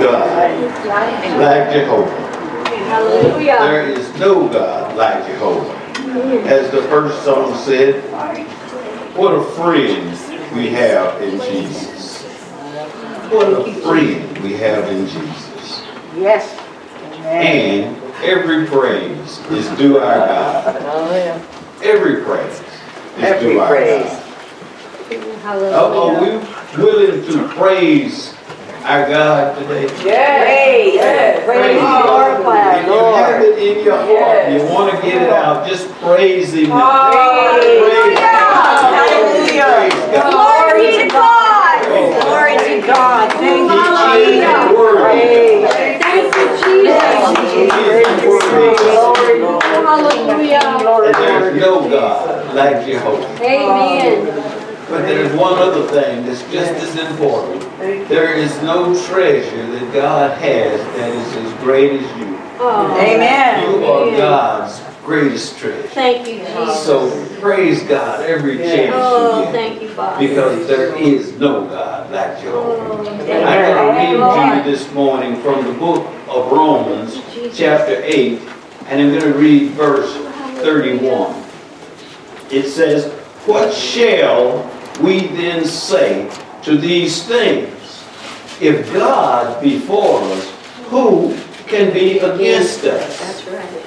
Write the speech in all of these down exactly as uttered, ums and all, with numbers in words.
God like Jehovah. Hallelujah. There is no God like Jehovah. As the first song said, what a friend we have in Jesus. What a friend we have in Jesus. Yes. And every praise is due our God. Every praise is Every due our praise. God. Hallelujah. Are we willing to praise our God today? Yes. Yes. Praise and glorify If our you have Lord. it in your heart, Yes. you want to get it out, just praise Him. Hallelujah. Praise God. Glory to God. Praise God. Glory to God. Thank you, He is Jesus. worthy. Thank you, Jesus. He is worthy. Hallelujah. And there's no God like Jehovah. Amen. But there's one other thing that's just as important. There is no treasure that God has that is as great as you. Oh, Amen. You are God's greatest treasure. thank you, Jesus. So praise God every chance Oh, you get. thank you, Father. Because there is no God like Jehovah. Oh, I'm going to read to you this morning from the book of Romans, chapter eight, and I'm going to read verse thirty-one. It says, what shall we then say to these things? If God be for us, who can be against us? That's right.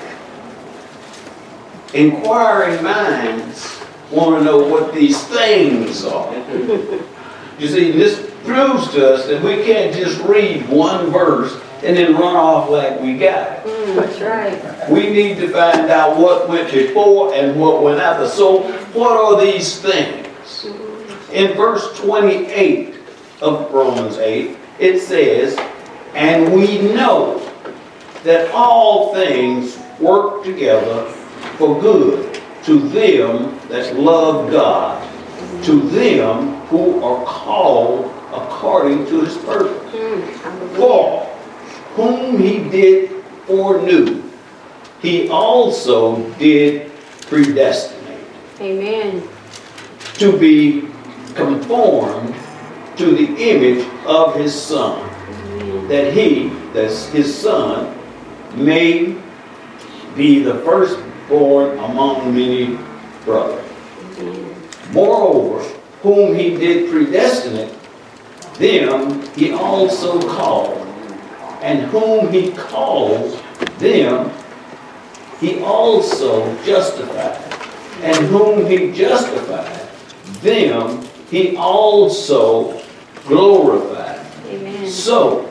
Inquiring minds want to know what these things are. You see, this proves to us that we can't just read one verse and then run off like we got it. Mm, that's right. We need to find out what went before and what went after. So, what are these things? In verse twenty-eight of Romans eight, it says, and we know that all things work together for good to them that love God, to them who are called according to His purpose. For whom He did foreknew, He also did predestinate. Amen. To be conformed to the image of His Son, Amen. that He, that's His Son, may be the firstborn among many brothers. Amen. Moreover, whom He did predestinate, them He also called. And whom He called, them He also justified. And whom He justified, them He also glorified. Amen. So,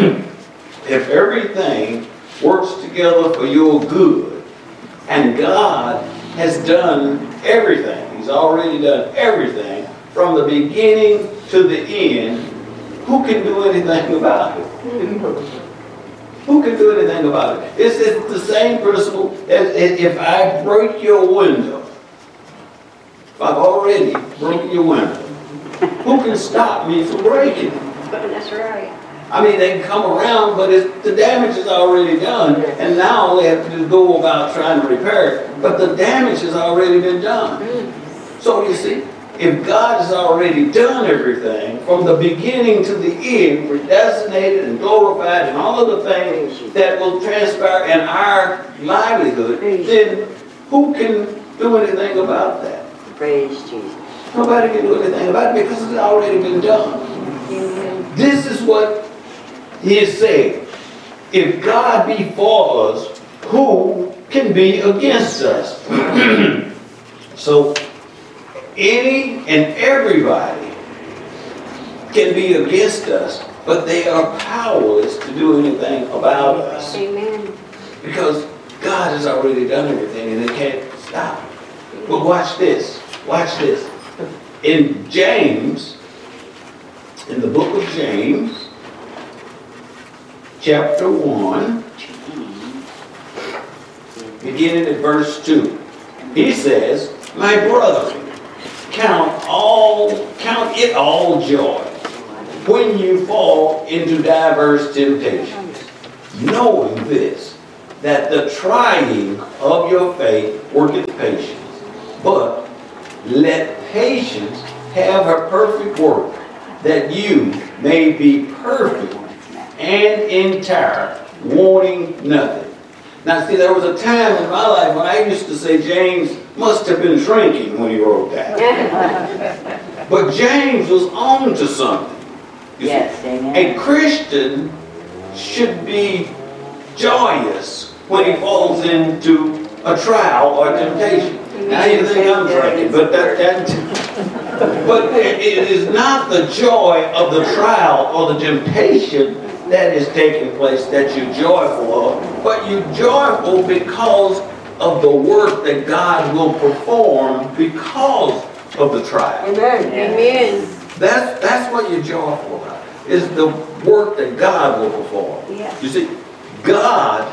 if everything works together for your good, and God has done everything, He's already done everything from the beginning to the end, who can do anything about it? Who can do anything about it? It's, it's the same principle as if I break your window. If I've already broken your window, who can stop me from breaking it? That's right. I mean, they can come around, but it's, the damage is already done, and now all they have to do is go about trying to repair it. But the damage has already been done. So you see, if God has already done everything from the beginning to the end, predestinated and glorified and all of the things that will transpire in our livelihood, then who can do anything about that? Praise Jesus. Nobody can do anything about it because it's already been done. Amen. This is what He is saying. If God be for us, who can be against us? So, any and everybody can be against us, but they are powerless to do anything about us. Amen. Because God has already done everything and they can't stop. But watch this. Watch this. In James, in the book of James, chapter one, beginning at verse two, he says, my brother, count all, count it all joy when you fall into diverse temptations, knowing this, that the trying of your faith worketh patience. But let patience have her perfect work, that you may be perfect and entire, wanting nothing. Now see, there was a time in my life when I used to say James must have been shrinking when he wrote that. But James was on to something. You Yes, see, amen. a Christian should be joyous when he falls into a trial or temptation. Now you think I'm drinking, but that, that but it, it is not the joy of the trial or the temptation that is taking place that you're joyful of, but you're joyful because of the work that God will perform because of the trial. Amen. Amen. That's, that's what you're joyful about, is the work that God will perform. Yes. You see, God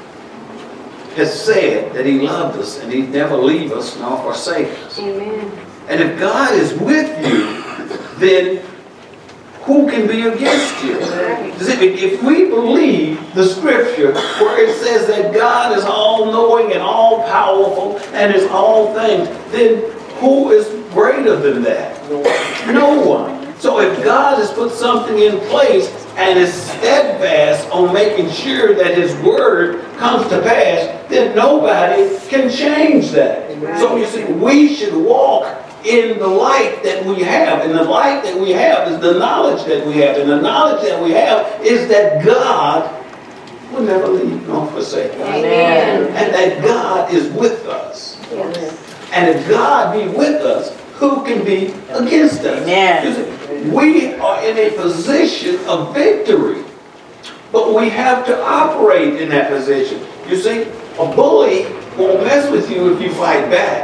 has said that He loved us and He'd never leave us nor forsake us. Amen. And if God is with you, then who can be against you? You see, if we believe the scripture where it says that God is all-knowing and all-powerful and is all things, then who is greater than that? No one. So if God has put something in place and is steadfast on making sure that His word comes to pass, then nobody can change that. So you see, we should walk in the light that we have. And the light that we have is the knowledge that we have. And the knowledge that we have is that God will never leave nor forsake us. Amen. And that God is with us. Yes. And if God be with us, who can be against us? Amen. You see, we are in a position of victory. But we have to operate in that position. You see, a bully won't mess with you if you fight back.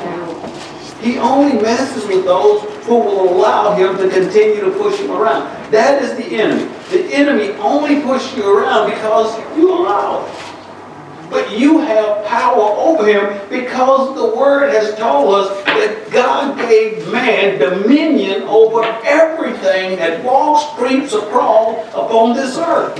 He only messes with those who will allow him to continue to push him around. That is the enemy. The enemy only pushes you around because you allow it. But you have power over him because the Word has told us that God gave man dominion over everything that walks, creeps, or crawls upon this earth.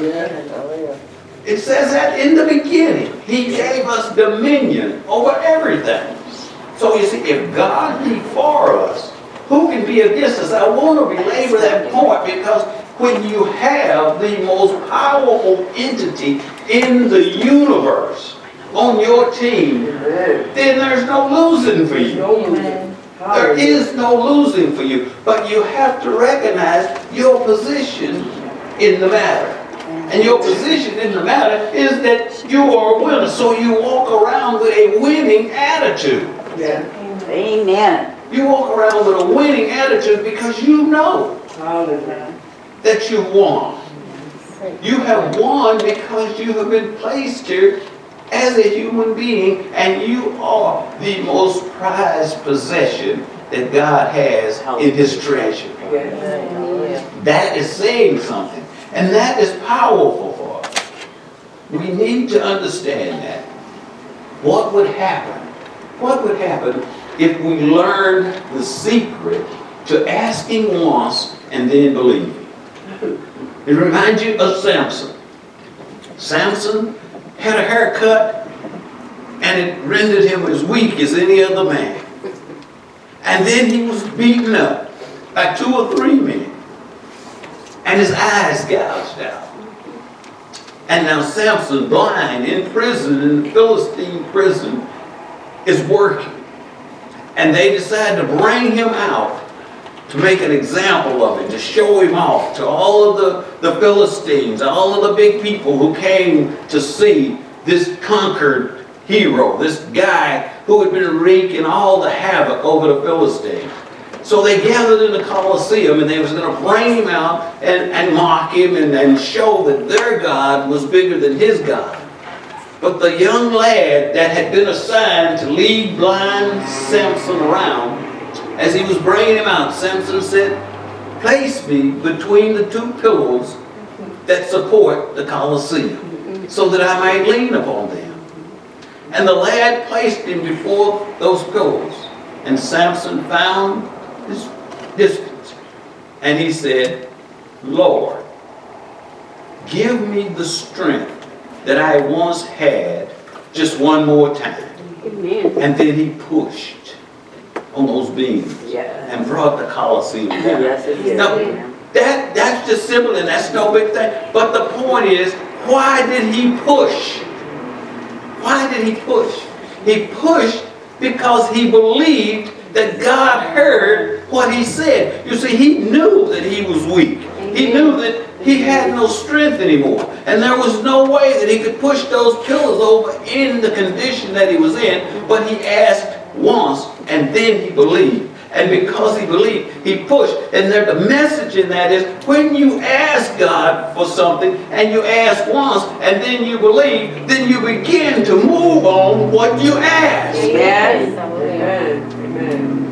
It says that in the beginning. He gave us dominion over everything. So you see, if God be for us, who can be against us? I want to belabor that point because when you have the most powerful entity in the universe on your team, then there's no losing for you. There is no losing for you. But you have to recognize your position in the matter. And your position in the matter is that you are a winner. So you walk around with a winning attitude. Yeah. Amen. You walk around with a winning attitude because you know that you won. You have won because you have been placed here as a human being, and you are the most prized possession that God has in His treasure. That is saying something, and that is powerful for us. We need to understand that. What would happen? What would happen if we learned the secret to asking once and then believing? It reminds you of Samson. Samson had a haircut and it rendered him as weak as any other man. And then he was beaten up by two or three men. And his eyes gouged out. And now Samson, blind, in prison, in the Philistine prison, is working. And they decide to bring him out to make an example of him, to show him off to all of the, the Philistines, all of the big people who came to see this conquered hero, this guy who had been wreaking all the havoc over the Philistines. So they gathered in the Colosseum and they was going to bring him out and, and mock him and, and show that their God was bigger than his God. But the young lad that had been assigned to lead blind Samson around, as he was bringing him out, Samson said, "Place me between the two pillars that support the Colosseum, so that I might lean upon them." And the lad placed him before those pillars, and Samson found his distance. And he said, "Lord, give me the strength that I once had just one more time." Amen. And then he pushed on those beams Yeah. and brought the Colosseum down. Yes, it is. Now, that, That's just simple and that's no big thing. But the point is, why did he push? Why did he push? He pushed because he believed that God heard what he said. You see, he knew that he was weak. He knew that he had no strength anymore. And there was no way that he could push those pillars over in the condition that he was in. But he asked once, and then he believed. And because he believed, he pushed. And there, the message in that is, when you ask God for something, and you ask once, and then you believe, then you begin to move on what you ask. Yes. Amen.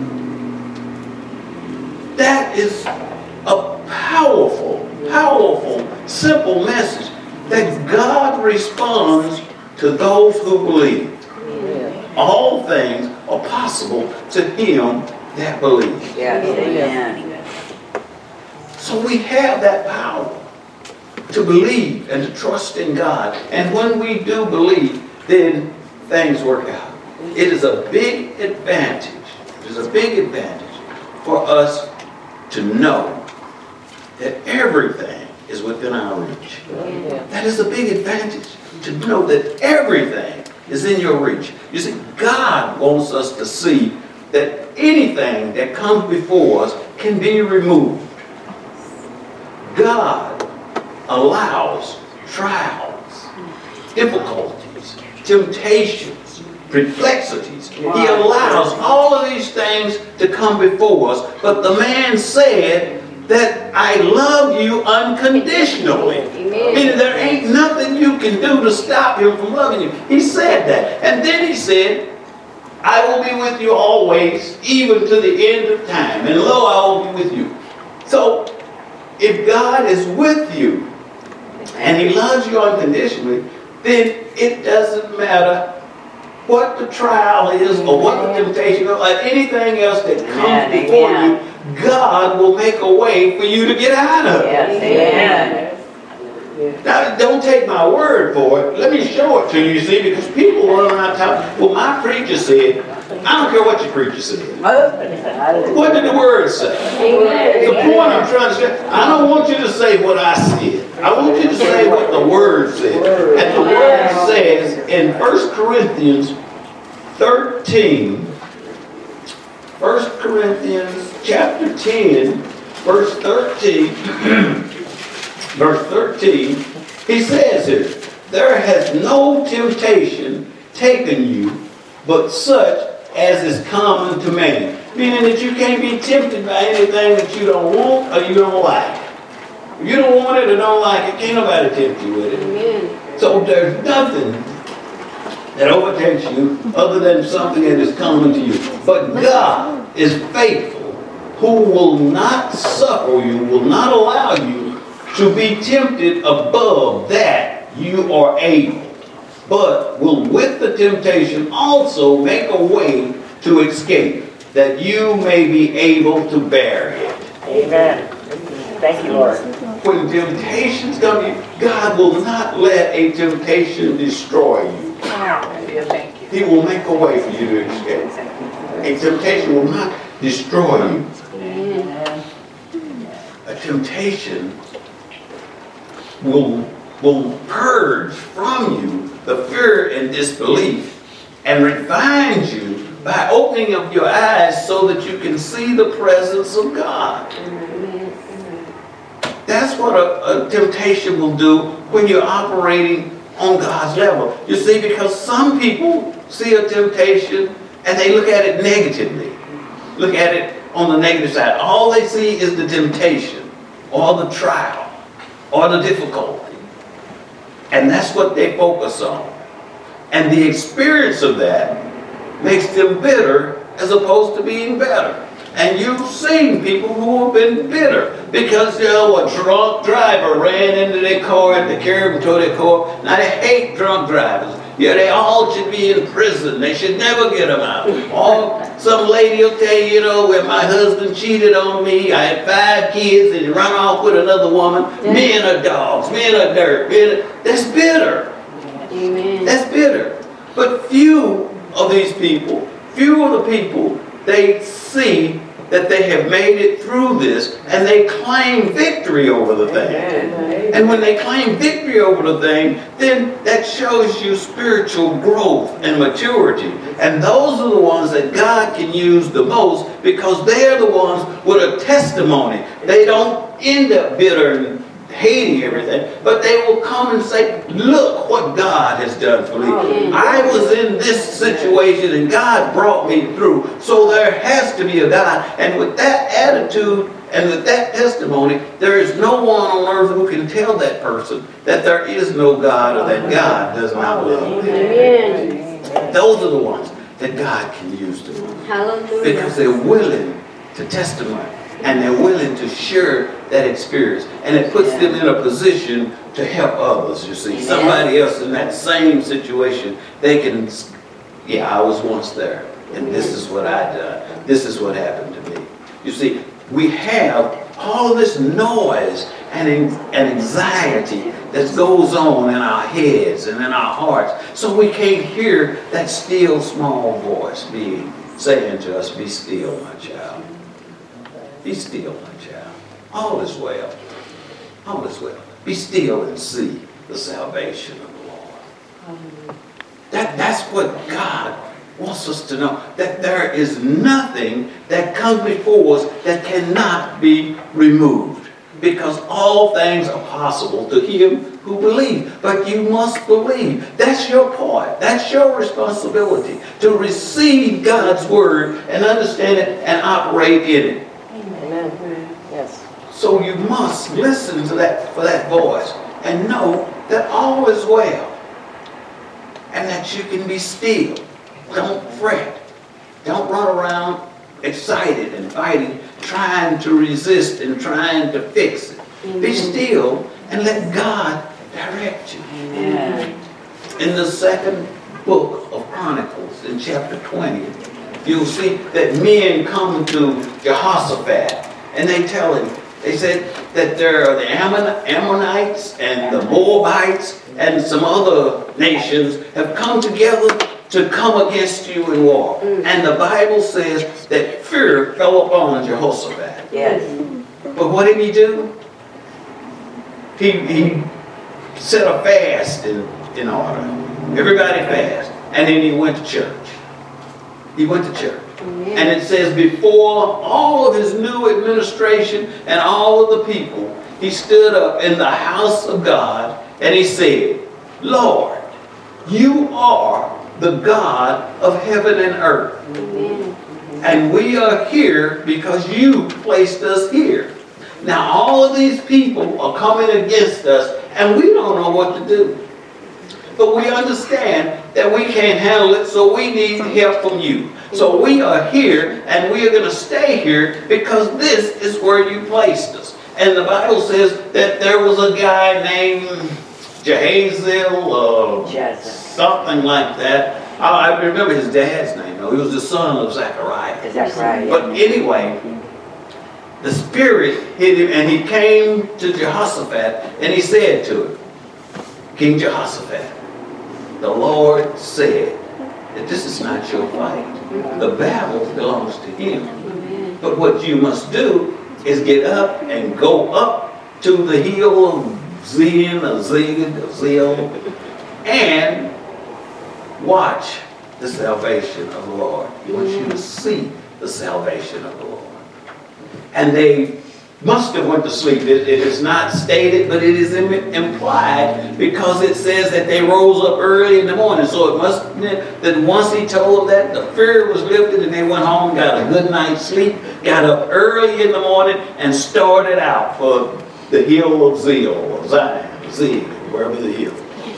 That is a powerful, powerful, simple message that God responds to those who believe. All things are possible to him that believe. Yes, amen. So we have that power to believe and to trust in God. And when we do believe, then things work out. It is a big advantage. It is a big advantage for us to know that everything is within our reach. That is a big advantage, to know that everything is in your reach. You see, God wants us to see that anything that comes before us can be removed. God allows trials, difficulties, temptations, perplexities. He allows all of these things to come before us. But the man said that I love you unconditionally. Amen. Meaning there ain't nothing you can do to stop him from loving you. He said that. And then he said, I will be with you always, even to the end of time. And lo, I will be with you. So, if God is with you, and he loves you unconditionally, then it doesn't matter what the trial is, or what the temptation is, or anything else that comes Amen, before amen. you, God will make a way for you to get out of it. Yes, amen. Now, don't take my word for it. Let me show it to you, you see, because people run around talking, well, my preacher said, I don't care what your preacher said. What did the word say? Amen. The point I'm trying to say, I don't want you to say what I said. I want you to say what the word said. And the word says in First Corinthians thirteen, First Corinthians chapter ten, verse thirteen, verse thirteen, he says here, there has no temptation taken you, but such as is common to man. Meaning that you can't be tempted by anything that you don't want or you don't like. If you don't want it or don't like it, can't nobody tempt you with it. Amen. So there's nothing that overtakes you other than something that is common to you. But God is faithful, who will not suffer you, will not allow you to be tempted above that you are able, but will with the temptation also make a way to escape, that you may be able to bear it. Amen. Thank you, Lord. When temptations come to you, God will not let a temptation destroy you. Thank you. He will make a way for you to escape. A temptation will not destroy you. A temptation will, will purge from you the fear and disbelief and refine you by opening up your eyes so that you can see the presence of God. That's what a, a temptation will do when you're operating on God's level. You see, because some people see a temptation and they look at it negatively. Look at it on the negative side. All they see is the temptation or the trial or the difficulty. And that's what they focus on. And the experience of that makes them bitter as opposed to being better. And you've seen people who have been bitter because, you know, a drunk driver ran into their car and they carried them to their car. Now, they hate drunk drivers. Yeah, they all should be in prison. They should never get them out. Or some lady will tell you, you know, when my husband cheated on me, I had five kids and he ran off with another woman. Men are dogs. Men are dirt. Men are, that's bitter. Amen. That's bitter. But few of these people, few of the people, they see that they have made it through this, and they claim victory over the thing. Amen. And when they claim victory over the thing, then that shows you spiritual growth and maturity. And those are the ones that God can use the most, because they're the ones with a testimony. They don't end up bitter and hating everything, but they will come and say, look what God has done for me. I was in this situation and God brought me through. So there has to be a God. And with that attitude and with that testimony, there is no one on earth who can tell that person that there is no God or that God does not love them. Amen. Those are the ones that God can use the most, Hallelujah. because they're willing to testify. And they're willing to share that experience. And it puts them in a position to help others, you see. Amen. Somebody else in that same situation, they can, yeah, I was once there. And this is what I done. This is what happened to me. You see, we have all of this noise and, and anxiety that goes on in our heads and in our hearts. So we can't hear that still small voice being saying to us, be still, my child. Be still, my child. All is well. All is well. Be still and see the salvation of the Lord. That, that's what God wants us to know. That there is nothing that comes before us that cannot be removed. Because all things are possible to him who believes. But you must believe. That's your part. That's your responsibility. To receive God's word and understand it and operate in it. Amen. Yes. So you must listen to that for that voice and know that all is well and that you can be still. Don't fret. Don't run around excited and fighting, trying to resist and trying to fix it. Amen. Be still and let God direct you. Amen. In the second book of Chronicles, in chapter twenty, you'll see that men come to Jehoshaphat and they tell him, they said that there are the Ammon, Ammonites and the Moabites and some other nations have come together to come against you in war. Mm. And the Bible says that fear fell upon Jehoshaphat. Yes. But what did he do? He, he set a fast in, in order. Everybody fast. And then he went to church. He went to church. Amen. And it says before all of his new administration and all of the people, he stood up in the house of God and he said, Lord, you are the God of heaven and earth. Amen. And we are here because you placed us here. Now all of these people are coming against us and we don't know what to do. But we understand that we can't handle it, so we need help from you. So we are here and we are going to stay here because this is where you placed us. And the Bible says that there was a guy named Jehaziel, uh, Jezebel. something like that. I, I remember his dad's name, though. He was the son of Zechariah. Is that right? But anyway, the Spirit hit him and he came to Jehoshaphat and he said to him, King Jehoshaphat, the Lord said that this is not your fight. The battle belongs to him. Amen. But what you must do is get up and go up to the hill of Zion, or Zig, or Zil, and watch the salvation of the Lord. He wants you to see the salvation of the Lord. And they must have went to sleep. It, it is not stated, but it is im implied because it says that they rose up early in the morning. So it must have been that once he told them that, the fear was lifted and they went home, got a good night's sleep, got up early in the morning and started out for the hill of Zil, or Zion, Zig, wherever the hill.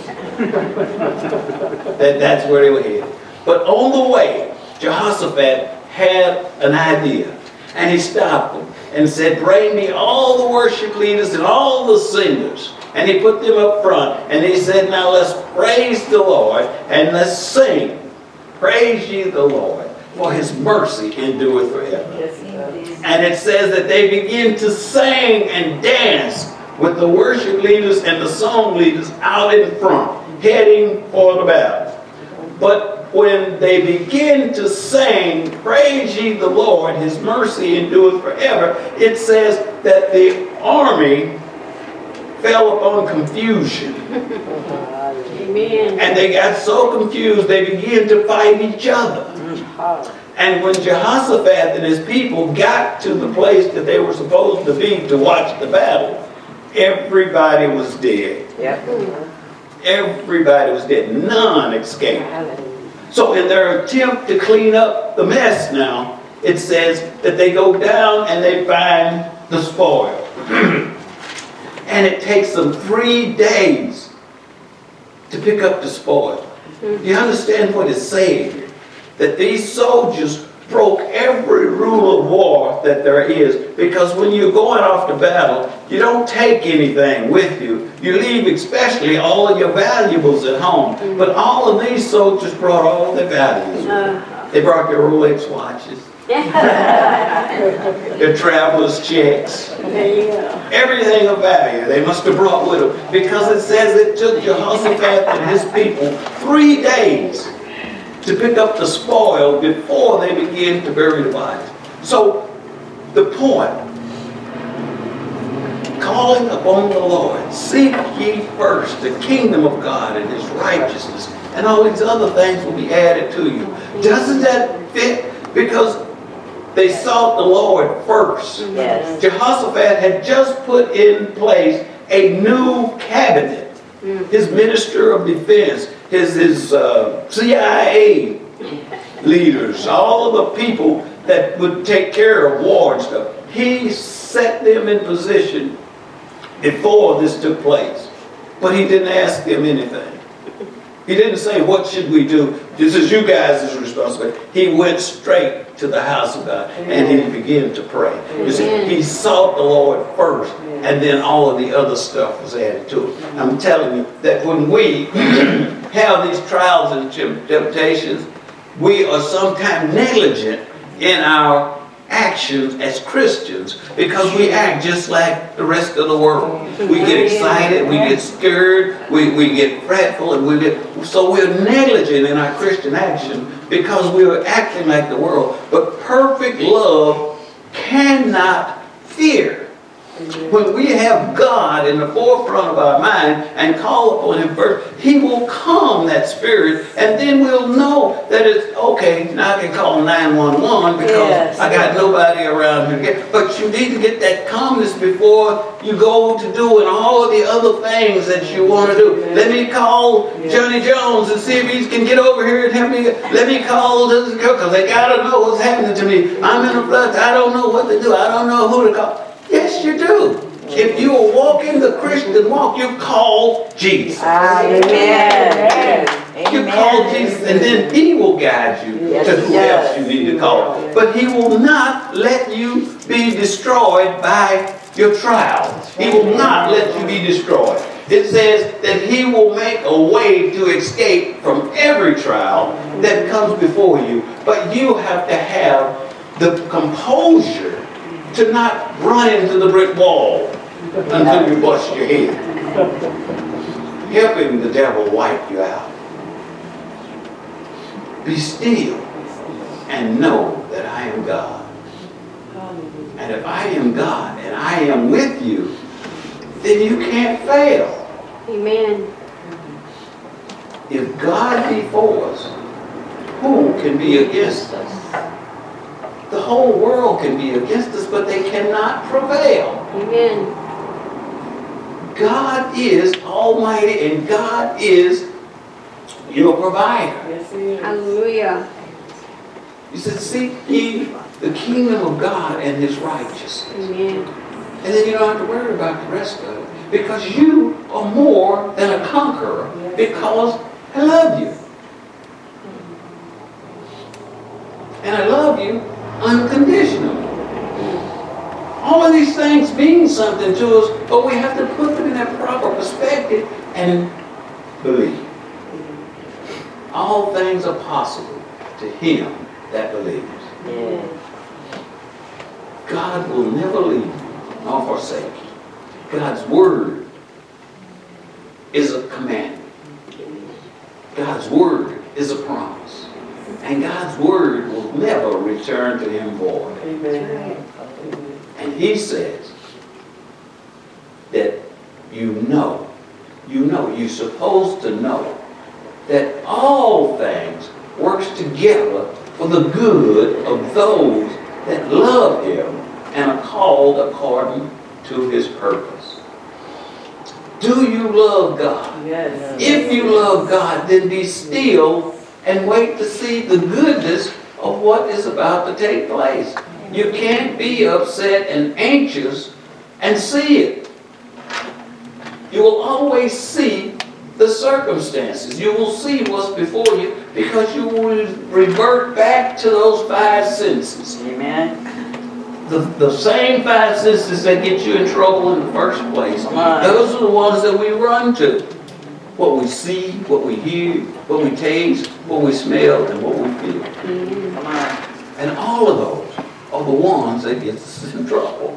that, that's where they were headed. But on the way, Jehoshaphat had an idea. And he stopped them and said, bring me all the worship leaders and all the singers. And he put them up front. And he said, now let's praise the Lord and let's sing. Praise ye the Lord, for his mercy endureth forever. Yes, And it says that they begin to sing and dance with the worship leaders and the song leaders out in front, heading for the battle. But when they begin to sing, praise ye the Lord, his mercy endureth forever, it says that the army fell upon confusion. Amen. And they got so confused, they began to fight each other. And when Jehoshaphat and his people got to the place that they were supposed to be to watch the battle, everybody was dead. Yep. Everybody was dead. None escaped. So in their attempt to clean up the mess now, it says that they go down and they find the spoil. And it takes them three days to pick up the spoil. You understand what it's saying here? That these soldiers broke every rule of war that there is. Because when you're going off to battle, you don't take anything with you. You leave especially all of your valuables at home. But all of these soldiers brought all their valuables with them. They brought their Rolex watches, their traveler's checks, everything of value they must have brought with them. Because it says it took Jehoshaphat and his people three days to pick up the spoil before they began to bury the bodies. So, the point, calling upon the Lord, seek ye first the kingdom of God and his righteousness, and all these other things will be added to you. Doesn't that fit? Because they sought the Lord first. Yes. Jehoshaphat had just put in place a new cabinet. His minister of defense, his, his uh, C I A leaders, all of the people that would take care of war and stuff. He set them in position before this took place. But he didn't ask them anything. He didn't say, what should we do? This is you guys' responsibility. He went straight to the house of God and he began to pray. You see, he sought the Lord first, and then all of the other stuff was added to it. I'm telling you that when we have these trials and temptations, we are sometimes negligent in our actions as Christians because we act just like the rest of the world. We get excited, we get scared, we, we get fretful, and we get, so we're negligent in our Christian action because we're acting like the world. But perfect love cannot fear. When we have God in the forefront of our mind and call upon him first, he will calm that spirit, and then we'll know that it's okay. Now I can call nine one one because yes, I got nobody around here. But you need to get that calmness before you go to doing all of the other things that you want to do. Yes. Let me call yes. Johnny Jones and see if he can get over here and help me. Let me call this girl because they got to know what's happening to me. I'm in a flood. I don't know what to do. I don't know who to call. Yes, you do. If you are walking the Christian walk, you call Jesus. Amen. You call Jesus, and then he will guide you yes, to who yes. else you need to call. But he will not let you be destroyed by your trials. He will not let you be destroyed. It says that he will make a way to escape from every trial that comes before you. But you have to have the composure to not run into the brick wall until you bust your head. Helping the devil wipe you out. Be still and know that I am God. And if I am God and I am with you, then you can't fail. Amen. If God be for us, who can be against us? The whole world can be against us, but they cannot prevail. Amen. God is almighty, and God is your provider. Yes, he is. Hallelujah. You said, seek ye the kingdom of God and his righteousness. Amen. And then you don't have to worry about the rest of it. Because you are more than a conqueror. Because I love you. And I love you unconditionally. All of these things mean something to us, but we have to put them in that proper perspective and believe. All things are possible to him that believes. Yeah. God will never leave you nor forsake you. God's word is a commandment. God's word is a promise. And God's word will never return to him void. Amen. And he says that you know, you know, you're supposed to know that all things works together for the good of those that love him and are called according to his purpose. Do you love God? Yes. If you love God, then be still and wait to see the goodness of what is about to take place. You can't be upset and anxious and see it. You will always see the circumstances. You will see what's before you because you will revert back to those five senses. Amen. The, the same five senses that get you in trouble in the first place. Come on. Those are the ones that we run to. What we see, what we hear, what we taste, what we smell, and what we feel. Come on. And all of those are the ones that get us in trouble.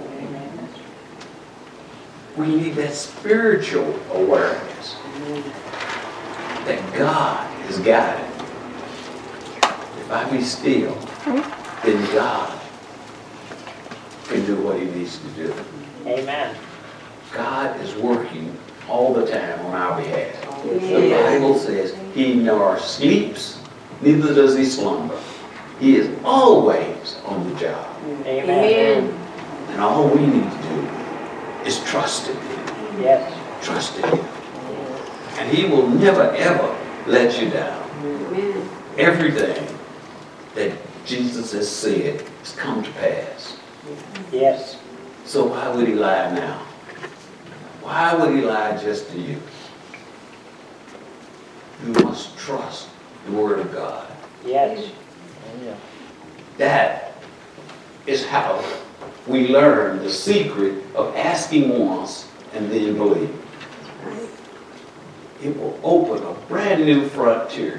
We need that spiritual awareness that God is guiding. If I be still, then God can do what he needs to do. Amen. God is working all the time on our behalf. The Amen. Bible says he nor sleeps, neither does he slumber. He is always on the job. Amen. Amen. And all we need to do is trust in him. Yes. Trust in him. And he will never ever let you down. Amen. Everything that Jesus has said has come to pass. Yes. So why would he lie now? Why would he lie just to you? You must trust the word of God. Yes. That is how we learn the secret of asking once and then believe. It will open a brand new frontier.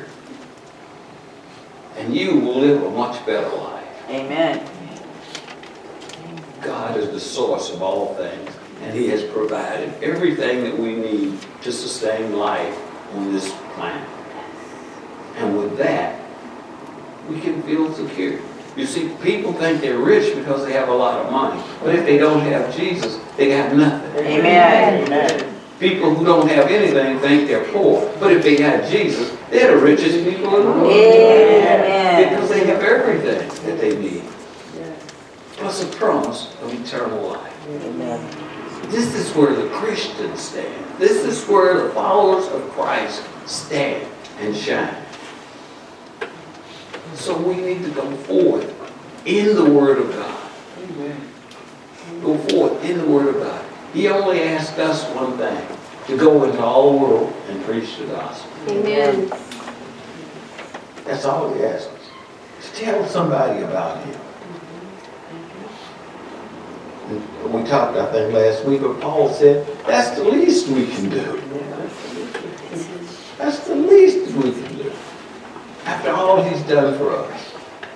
And you will live a much better life. Amen. God is the source of all things. And he has provided everything that we need to sustain life on this planet. And with that, we can feel secure. You see, people think they're rich because they have a lot of money. But if they don't have Jesus, they got nothing. Amen. Amen. People who don't have anything think they're poor. But if they got Jesus, they're the richest people in the world. Amen. Because they have everything that they need. Plus a promise of eternal life. Amen. This is where the Christians stand. This is where the followers of Christ stand and shine. So we need to go forth in the Word of God. Go forth in the Word of God. He only asked us one thing, to go into all the world and preach the gospel. Amen. That's all he asks us. To tell somebody about him. We talked, I think, last week, but Paul said, that's the least we can do. That's the least we can do. After all he's done for us.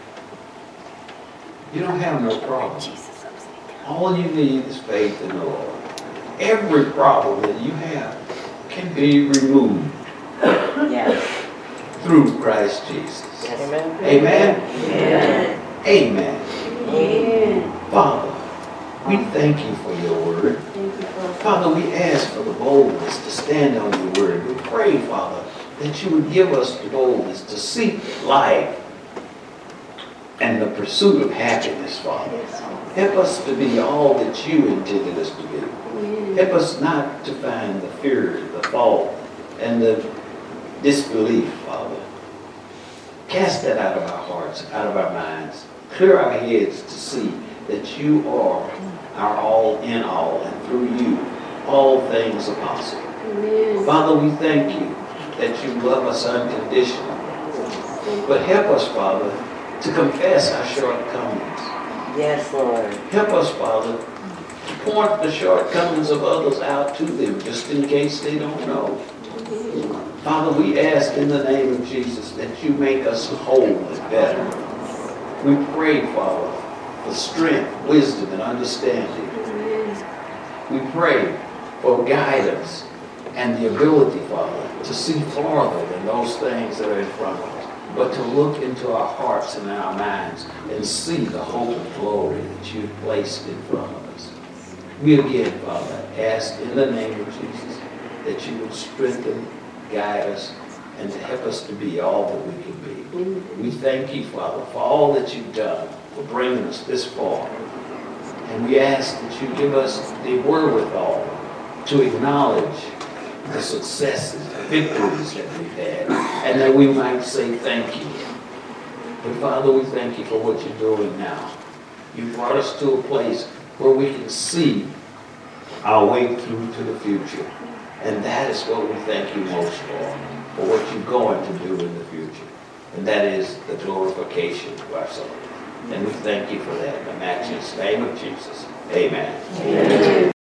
You don't have no problem. All you need is faith in the Lord. Every problem that you have can be removed Yes. through Christ Jesus. Amen. Amen? Amen. Amen. Amen. Father, we thank you for your word. Thank you, Father. Father, we ask for the boldness to stand on your word. We pray, Father, that you would give us the boldness to seek life and the pursuit of happiness, Father. Help us to be all that you intended us to be. Amen. Help us not to find the fear, the fault, and the disbelief, Father. Cast that out of our hearts, out of our minds. Clear our heads to see that you are our all in all, and through you, all things are possible. Amen. Father, we thank you that you love us unconditionally. But help us, Father, to confess our shortcomings. Yes, Lord. Help us, Father, to point the shortcomings of others out to them, just in case they don't know. Father, we ask in the name of Jesus that you make us whole and better. We pray, Father, for strength, wisdom, and understanding. We pray for guidance and the ability, Father, to see farther than those things that are in front of us. but to look into our hearts and our minds and see the hope of glory that you've placed in front of us. We again, Father, ask in the name of Jesus that you will strengthen, guide us, and to help us to be all that we can be. We thank you, Father, for all that you've done, for bringing us this far. And we ask that you give us the wherewithal to acknowledge the successes, the victories that we've had, and that we might say thank you. But Father, we thank you for what you're doing now. You brought us to a place where we can see our way through to the future. And that is what we thank you most for, for what you're going to do in the future. And that is the glorification of our Son. And we thank you for that in the matchless name of Jesus. Amen. Amen.